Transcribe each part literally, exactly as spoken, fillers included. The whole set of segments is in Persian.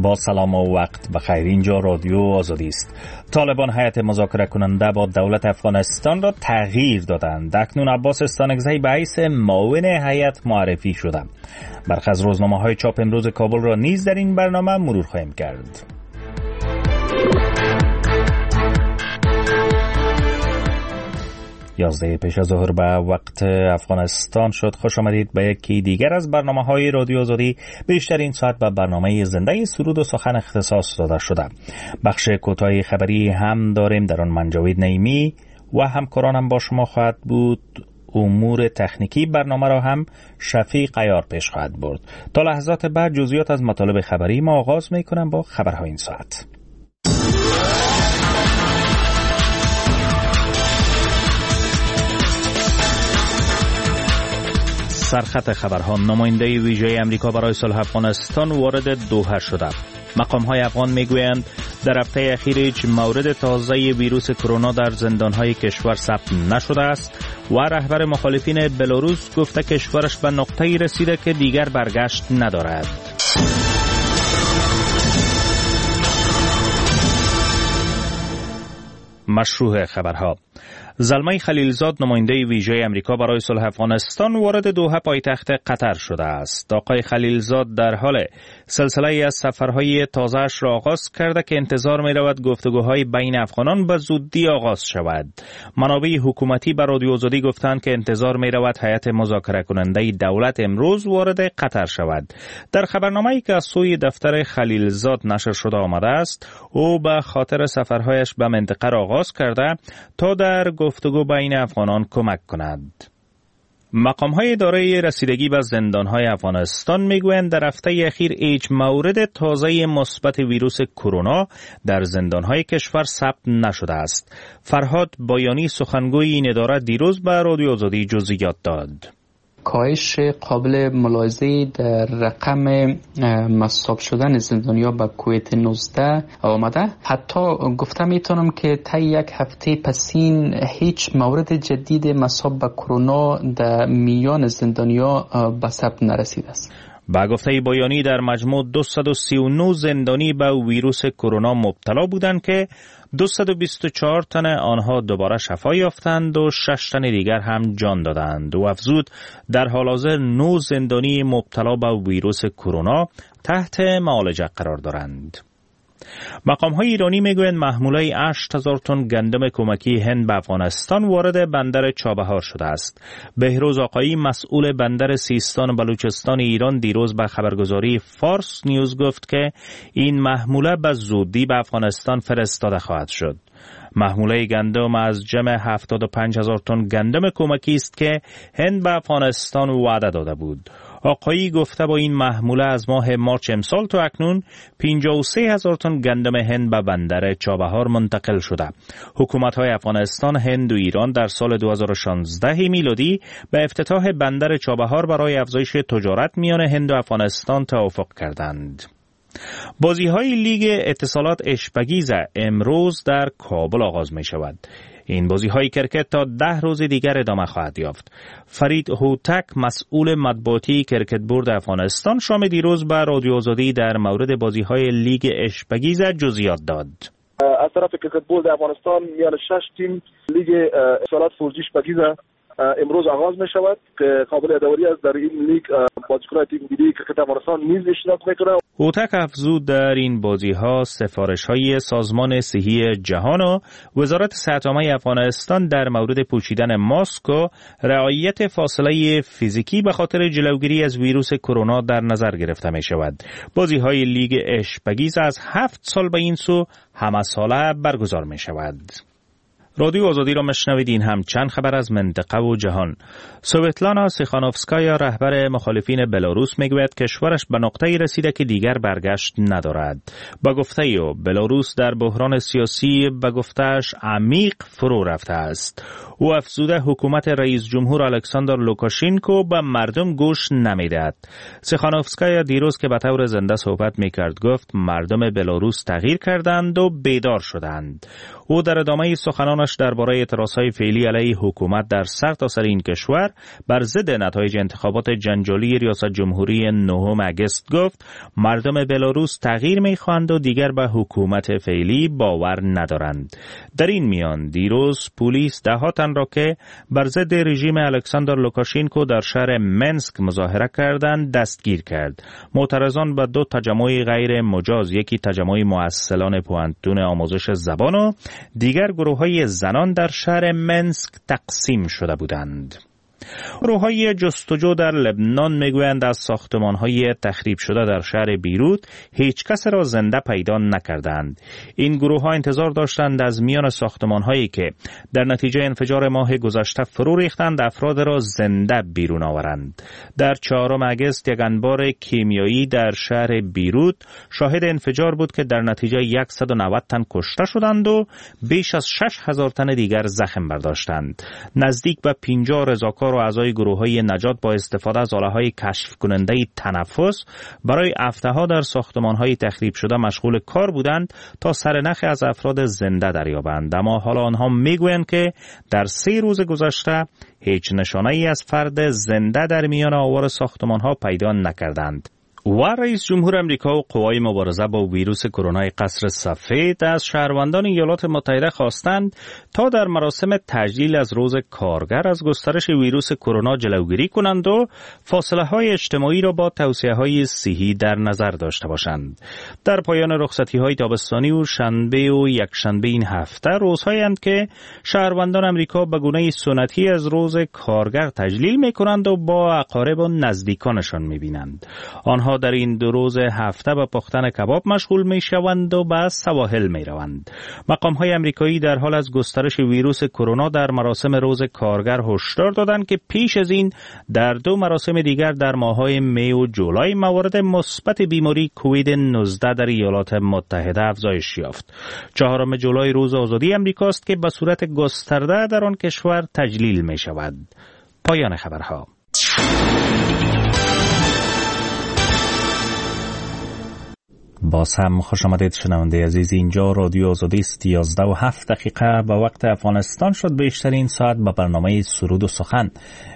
با سلام و وقت بخیر. اینجا رادیو آزادی است. طالبان هیئت مذاکره کننده با دولت افغانستان را تغییر دادند. اکنون عباس استانکزی به حیث معاون هیئت معرفی شده. برخی از روزنامه‌های چاپ امروز کابل را نیز در این برنامه مرور خواهیم کرد. یازده پیش از ظهر به وقت افغانستان شد. خوش آمدید به یکی دیگر از برنامه‌های رادیو آزادی. بیشترین ساعت به برنامه زنده سرود و سخن اختصاص داده شده. بخش کوتاه خبری هم داریم، در آن من جاوید نعیمی و همکارانم با شما خواهد بود. امور تکنیکی برنامه را هم شفیق عیار پیش خواهد برد. تا لحظات بعد جزئیات از مطالب خبری ما آغاز می‌کنم با خبرهای این ساعت. سرخط خبرها: نماینده ویژه امریکا برای صلح افغانستان وارد دوحه شده. مقام‌های افغان میگویند در هفته اخیر هیچ مورد تازه ویروس کرونا در زندان‌های کشور ثبت نشده است و رهبر مخالفین بلاروس گفته کشورش به نقطه‌ای رسیده که دیگر برگشت ندارد. مشروع خبرها: زلمه خلیلزاد نماینده ویژه امریکا برای صلح افغانستان وارد دوحه پایتخت قطر شده است. آقای خلیلزاد در حال سلسله از سفرهای تازه‌اش را آغاز کرده که انتظار می رود گفتگوهای بین افغانان به زودی آغاز شود. منابع حکومتی به رادیو آزادی گفتند که انتظار می رود هیئت مذاکره کننده دولت امروز وارد قطر شود. در خبرنامه‌ای که از سوی دفتر خلیلزاد نشر شده آمده است، او به خاطر سفرهایش به منطقه را آغاز کرده تا در گفتگو بین افغانان کمک کند. مقام‌های اداره رسیدگی به زندان‌های افغانستان میگویند در هفته اخیر هیچ مورد تازه مثبت ویروس کرونا در زندان‌های کشور ثبت نشده است. فرهاد بایانی سخنگوی این اداره دیروز به رادیو آزادی جزئیات داد. کاهش قابل ملاحظه‌ای در رقم مصاب شدن زندانیا به کووید نوزده آمده. حتی گفته میتونم که تا یک هفته پسین هیچ مورد جدید مصاب به کرونا در میان زندانیا به ثبت نرسیده است. با گفته بایانی در مجموع دویست و سی و نه زندانی به ویروس کرونا مبتلا بودند که دویست و بیست و چهار تن آنها دوباره شفا یافتند و شش تن دیگر هم جان دادند. و افزود در حال حاضر نه زندانی مبتلا به ویروس کرونا تحت معالجه قرار دارند. مقام‌های ایرانی میگویند محموله هشت هزار تن گندم کمکی هند به افغانستان وارد بندر چابهار شده است. بهروز آقایی مسئول بندر سیستان و بلوچستان ایران دیروز به خبرگزاری فارس نیوز گفت که این محموله به زودی به افغانستان فرستاده خواهد شد. محموله گندم از جمع هفتاد و پنج هزار تن گندم کمکی است که هند به افغانستان وعده داده بود. آقایی گفته با این محموله از ماه مارچ امسال تا اکنون پنجاه و سه هزار تن گندم هند به بندر چابهار منتقل شده. حکومت‌های افغانستان، هند و ایران در سال دو هزار و شانزده میلادی به افتتاح بندر چابهار برای افزایش تجارت میان هند و افغانستان توافق کردند. بازی‌های لیگ اتصالات اشپگیزه امروز در کابل آغاز می شود. این بازی‌های کرکت تا ده روز دیگر ادامه خواهد یافت. فرید هوتک مسئول مطبوعاتی کرکت بورد افغانستان شام دیروز به رادیو آزادی در مورد بازی‌های لیگ اشپگیزه جزئیات داد. از طرف کرکت بورد افغانستان میان شش تیم لیگ اتصالات فورجی اشپگیزه امروز آغاز می شود که قابل داوری است. در این لیگ بازیکنان تیم ملی کرکت افغانستان نیز اشتراک می‌کنند. هوتک افزود در این بازی‌ها سفارش‌های سازمان صحی جهان و وزارت صحت عامه افغانستان در مورد پوشیدن ماسک و رعایت فاصله فیزیکی به خاطر جلوگیری از ویروس کرونا در نظر گرفته می‌شود. بازی‌های لیگ اشپگیز از هفت سال به این سو همه ساله برگزار می‌شود. رادیو آزادی را مشنوید. این هم چند خبر از منطقه و جهان. سویتلانا سیخانوفسکایا رهبر مخالفین بلاروس میگوید کشورش به نقطه‌ای رسیده که دیگر برگشت ندارد. با گفته او بلاروس در بحران سیاسی به گفته‌اش عمیق فرو رفته است. او افزوده حکومت رئیس جمهور الکساندر لوکاشنکو به مردم گوش نمیدهد. سیخانوفسکایا دیروز که به طور زنده صحبت میکرد گفت مردم بلاروس تغییر کردند و بیدار شدند. او در ادامه سخنان سخنانش درباره اعتراضهای فعلی علیه حکومت در سرتاسر این کشور بر ضد نتایج انتخابات جنجالی ریاست جمهوری نهم اگست گفت مردم بلاروس تغییر می‌خواهند و دیگر به حکومت فعلی باور ندارند. در این میان دیروز پلیس ده تن را که بر ضد رژیم الکساندر لوکاشنکو در شهر منسک مظاهره کردند دستگیر کرد. معترضان به دو تجمع غیر مجاز، یکی تجمع مؤسسان پوهنتون آموزش زبان و دیگر گروه‌های زنان در شهر منسک تقسیم شده بودند. گروه‌های جستجو در لبنان میگویند از ساختمان‌های تخریب شده در شهر بیروت هیچ کس را زنده پیدا نکردند. این گروه‌ها انتظار داشتند از میان ساختمان‌هایی که در نتیجه انفجار ماه گذشته فرو ریختند افراد را زنده بیرون آورند. در چهارم اگست یک انبار کیمیایی در شهر بیروت شاهد انفجار بود که در نتیجه صد و نود تن کشته شدند و بیش از شش هزار تن دیگر زخم برداشتند. نزدیک به پنجاه رضاکار و اعضای گروه‌های نجات با استفاده از آله‌های کشف کننده تنفس برای هفته‌ها در ساختمان‌های تخریب شده مشغول کار بودند تا سرنخ از افراد زنده دریابند. اما حالا آنها میگویند که در سه روز گذشته هیچ نشانه‌ای از فرد زنده در میان آوار ساختمان‌ها پیدا نکردند. و رئیس جمهور امریکا و قوای مبارزه با ویروس کرونا قصر سفید از شهروندان ایالات متحده خواستند تا در مراسم تجلیل از روز کارگر از گسترش ویروس کرونا جلوگیری کنند و فاصله‌های اجتماعی را با توصیه‌های صحی در نظر داشته باشند. در پایان رخصتی‌های تابستانی و شنبه و یکشنبه این هفته روزهایند که شهروندان امریکا به گونه سنتی از روز کارگر تجلیل می‌کنند و با اقارب و نزدیکانشان می‌بینند. آنها در این دو روز هفته به پختن کباب مشغول می شوند و به سواحل می روند. مقام های امریکایی در حال از گسترش ویروس کرونا در مراسم روز کارگر هشدار دادند که پیش از این در دو مراسم دیگر در ماه‌های می و جولای موارد مثبت بیماری کووید نوزده در ایالات متحده افزایش یافت. چهارم جولای روز آزادی امریکاست که به صورت گسترده در آن کشور تجلیل می شود. پایان خبرها. باز هم خوش آمدید شنونده عزیز، اینجا رادیو آزادی است. یازده و هفت دقیقه به وقت افغانستان شد. بیشترین ساعت به برنامه سرود و سخن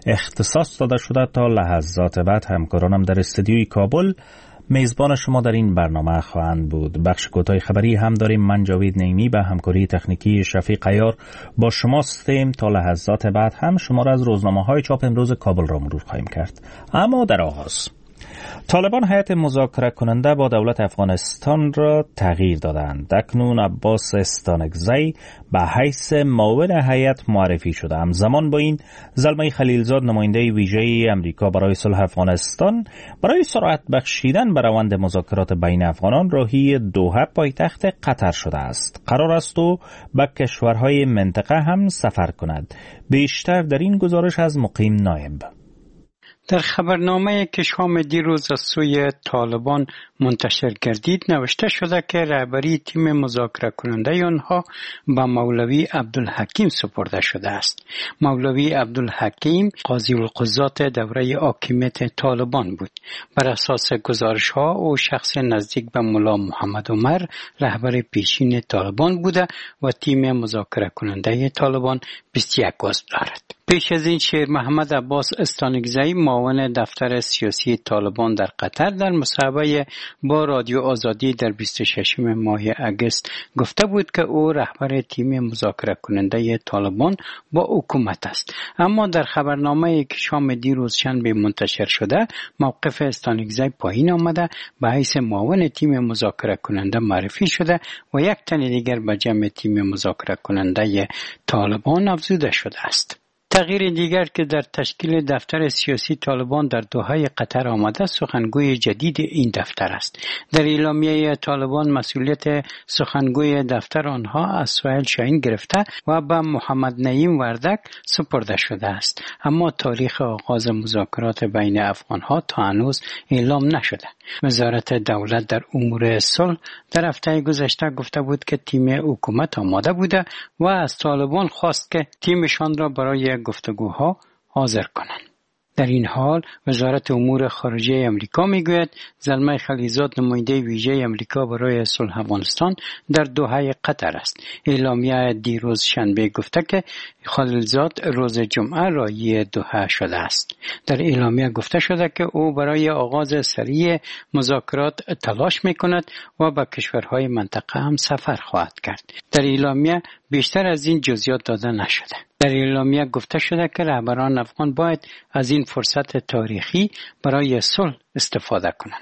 اختصاص داده شده. تا لحظات بعد همکارانم در استودیوی کابل میزبان شما در این برنامه خواهند بود. بخش کوتاه خبری هم داریم. من جاوید نعیمی به همکاری تکنیکی شفیق عیار با شما هستیم. تا لحظات بعد هم شما را از روزنامه‌های چاپ امروز کابل را مرور خواهیم کرد. اما در آغاز طالبان هیئت مذاکره کننده با دولت افغانستان را تغییر دادند. اکنون عباس استانکزی به حیث معاون هیئت معرفی شده. همزمان با این زلمه خلیلزاد نماینده ویژه امریکا برای صلح افغانستان برای سرعت بخشیدن به روند مذاکرات بین افغانان راهی دوحه پایتخت قطر شده است. قرار است او به کشورهای منطقه هم سفر کند. بیشتر در این گزارش از مقیم نایب. در خبرنامه که شام دیروز از سوی طالبان منتشر گردید نوشته شده که رهبری تیم مذاکره کننده آنها به مولوی عبدالحکیم سپرده شده است. مولوی عبدالحکیم قاضی القضات دوره حاکمیت طالبان بود. بر اساس گزارش ها او شخص نزدیک به ملا محمد عمر رهبر پیشین طالبان بوده و تیم مذاکره کننده طالبان بیست و یک عضو دارد. پیش از این شیر محمد عباس استانکزی معاون دفتر سیاسی طالبان در قطر در مصاحبه با رادیو آزادی در بیست و ششم ماه اگست گفته بود که او رهبر تیم مذاکره کننده طالبان با حکومت است. اما در خبرنامه که شام دیروز شنبه منتشر شده موقف استانکزی پایین آمده، به حیث معاون تیم مذاکره کننده معرفی شده و یک تن دیگر به جمع تیم مذاکره کننده طالبان افزوده شده است. تغییر دیگر که در تشکیل دفتر سیاسی طالبان در دوحه قطر آمده سخنگوی جدید این دفتر است. در اعلامیه طالبان مسئولیت سخنگوی دفتر آنها از سهیل شاهین گرفته و به محمد نعیم وردک سپرده شده است. اما تاریخ آغاز مذاکرات بین افغانها تا هنوز اعلام نشده. وزارت دولت در امور صلح در هفته گذشته گفته بود که تیم حکومت آماده بوده و از طالبان خواست که تیمشان را برای گفتگوها حاضر کنند. در این حال وزارت امور خارجه امریکا میگوید زلمه خلیلزاد نماینده ویژه امریکا برای صلح افغانستان در دوحه قطر است. اعلامیه دیروز شنبه گفته که خلیلزاد روز جمعه راهی دوحه شده است. در اعلامیه گفته شده که او برای آغاز سریع مذاکرات تلاش میکند و به کشورهای منطقه هم سفر خواهد کرد. در اعلامیه بیشتر از این جزئیات داده نشده. در اعلامیه گفته شده که رهبران افغان باید از این فرصت تاریخی برای صلح استفاده کنند.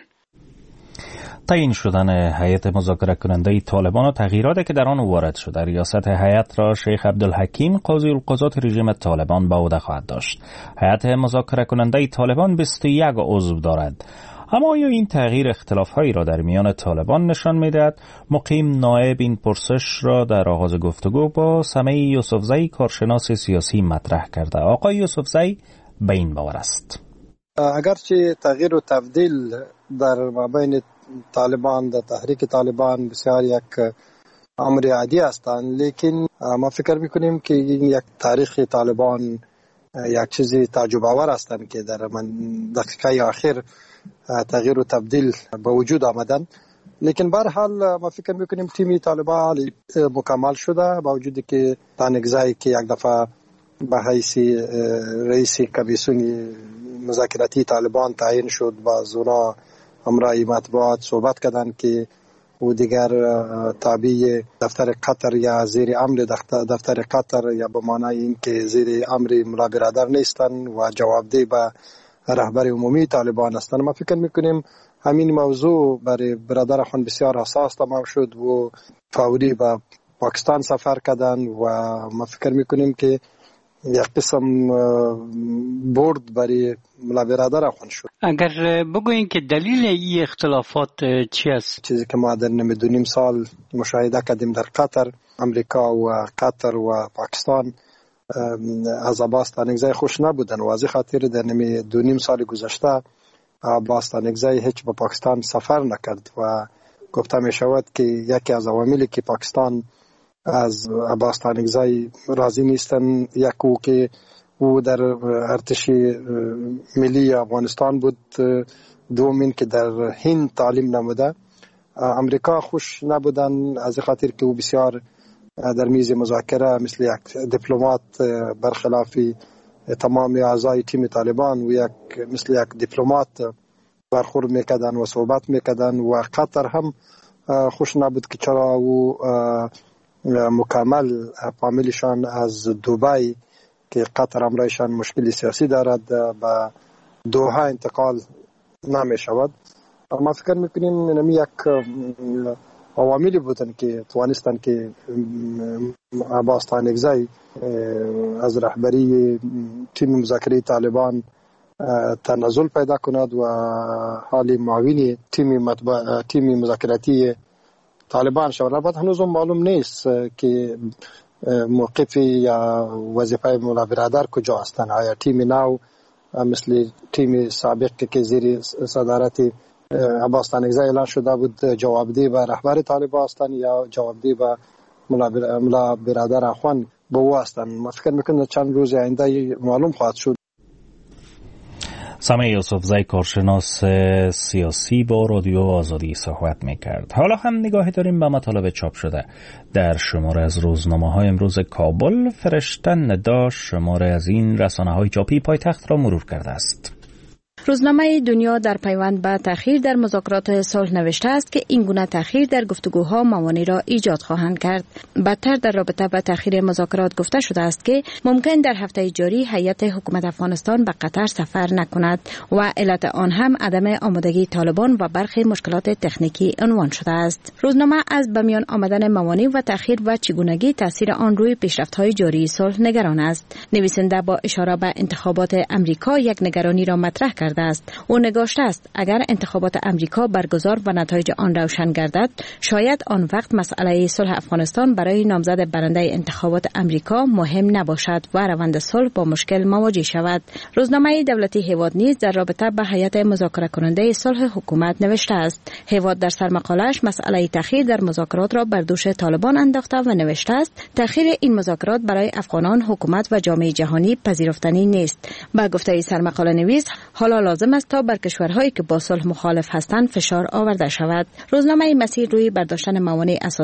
تعیین شدن هیئت مذاکره کننده طالبان و تغییراتی که در آن وارد شده، ریاست هیئت را شیخ عبدالحکیم قاضی القضات رژیم طالبان به عهده خواهد داشت. هیئت مذاکره کننده طالبان بیست و یک عضو دارد. اما آیا این تغییر اختلاف‌هایی را در میان طالبان نشان می‌دهد؟ مقیم نائب این پرسش را در آغاز گفتگو با سمیع یوسفزئی کارشناس سیاسی مطرح کرده. آقای یوسفزئی به این باور است: اگرچه تغییر و تبدیل در مابین طالبان در تحریک طالبان بسیار یک امر عادی هستند، لیکن ما فکر می‌کنیم که این یک تاریخ طالبان یک چیزی تعجب آور هستند که در من دقیقه آخر تغییر و تبدیل به وجود آمدن. لیکن به هر حال ما فکر میکنیم تیم طالبان مکمل شده، با وجودی که تانگزایی که یک دفعه به حیث رئیس کمیسیون مذاکراتی طالبان تعیین شد، با زونا همراه مطبوعات صحبت کردن که او دیگر تابع دفتر قطر یا زیر امر دفتر قطر یا به معنای این که زیر امر ملا برادر نیستن و جوابدهی به رهبر عمومی طالبان هستند. ما فکر میکنیم همین موضوع برای برادر خان بسیار حساس تمام شد و فوری به پاکستان سفر کردن و ما فکر میکنیم که یک قسم برد برای ملا برادر خان شد. اگر بگوییم که دلیل این اختلافات چی است؟ چیزی که ما در نیم سال مشاهده کردیم در قطر، امریکا و قطر و پاکستان از عباس تانگزای خوش نبودن و از این خاطر در نمی دو نیم سال گذشته عباس تانگزای هیچ به پاکستان سفر نکرد و گفته می شود که یکی از عواملی که پاکستان از عباس تانگزای راضی نیستن یک او که او در ارتش ملی افغانستان بود، دومین که در هند تعلیم نموده. امریکا خوش نبودن از این خاطر که او بسیار در میز مذاکره مثل یک دیپلمات برخلاف تمام اعضای تیم طالبان و یک مثل یک دیپلمات برخورد میکردن و صحبت میکردن و قطر هم خوش نبود که چرا او مکمل فامیلشان از دبی که قطر امرایشان مشکل سیاسی دارد به دوحه انتقال نمی شود. ما فکر میکنیم نمی یک عواملی بودن که توانستن که عباس تانگزای از رهبری تیم مذاکره طالبان تنازل پیدا کند و حالی معاونی تیم مطبع تیم مذاکراتی طالبان شود. البته هنوز معلوم نیست که موقف یا وظیفه ملا برادر کجا هستند. آیا تیم نو مثل تیم سابق که زیر صدارت عباس تانگزای اعلان شده بود جوابدهی به رهبر طالبان هستند یا جوابدهی به ملا برادر اخوان به او هستند؟ ما فکر میکنم چند روز آینده معلوم خواهد شد. سمیع یوسفزئی کارشناس سیاسی با رادیو آزادی صحبت میکرد. حالا هم نگاهی داریم به مطالب چاپ شده در شماره از روزنامه‌های امروز کابل. فرشته ندا شماره از این رسانه‌های چاپی پایتخت را مرور کرده است. روزنامه دنیا در پیوند به تأخیر در مذاکرات صلح نوشته است که این گونه تأخیر در گفتگوها موانع را ایجاد خواهند کرد. بدتر در رابطه با تأخیر مذاکرات گفته شده است که ممکن در هفته جاری هیئت حکومت افغانستان به قطر سفر نکند و علت آن هم عدم آمادگی طالبان و برخی مشکلات تکنیکی عنوان شده است. روزنامه از به میان آمدن موانع و تأخیر و چگونگی تاثیر آن روی پیشرفت‌های جاری صلح نگران است. نویسنده با اشاره به انتخابات امریکا یک نگرانی را مطرح کرده کرده است. او نگاشته است اگر انتخابات امریکا برگزار و نتایج آن روشن گردد، شاید آن وقت مسئله صلح افغانستان برای نامزد برنده انتخابات امریکا مهم نباشد و روند صلح با مشکل مواجه شود. روزنامه دولتی هیواد نیز در رابطه با هیئت مذاکره کننده صلح حکومت نوشته است. هیواد در سرمقاله‌اش مسئله تأخیر در مذاکرات را بر دوش طالبان انداخته و نوشته است تأخیر این مذاکرات برای افغانان، حکومت و جامعه جهانی پذیرفتنی نیست. با گفته سرمقاله نویس، حالا لازم است تا بر کشورهایی که با صلح مخالف هستند فشار آورده شود. روزنامه مسیر روی برداشتن موانع اساسی